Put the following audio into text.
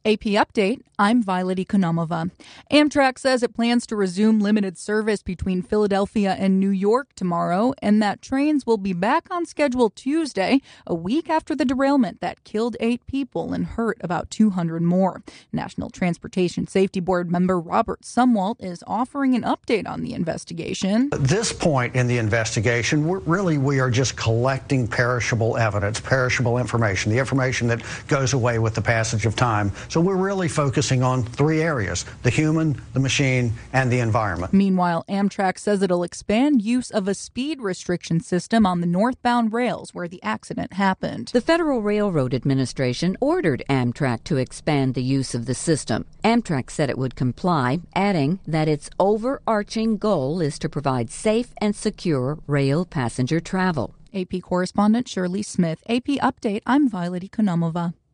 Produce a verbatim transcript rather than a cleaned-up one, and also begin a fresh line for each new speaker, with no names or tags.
A P Update, I'm Violet Economova. Amtrak says it plans to resume limited service between Philadelphia and New York tomorrow, and that trains will be back on schedule Tuesday, a week after the derailment that killed eight people and hurt about two hundred more. National Transportation Safety Board member Robert Sumwalt is offering an update on the investigation.
At this point in the investigation, we're, really we are just collecting perishable evidence, perishable information, the information that goes away with the passage of time. So we're really focusing on three areas: the human, the machine, and the environment.
Meanwhile, Amtrak says it'll expand use of a speed restriction system on the northbound rails where the accident happened.
The Federal Railroad Administration ordered Amtrak to expand the use of the system. Amtrak said it would comply, adding that its overarching goal is to provide safe and secure rail passenger travel.
A P correspondent Shirley Smith, A P Update, I'm Violet Economova.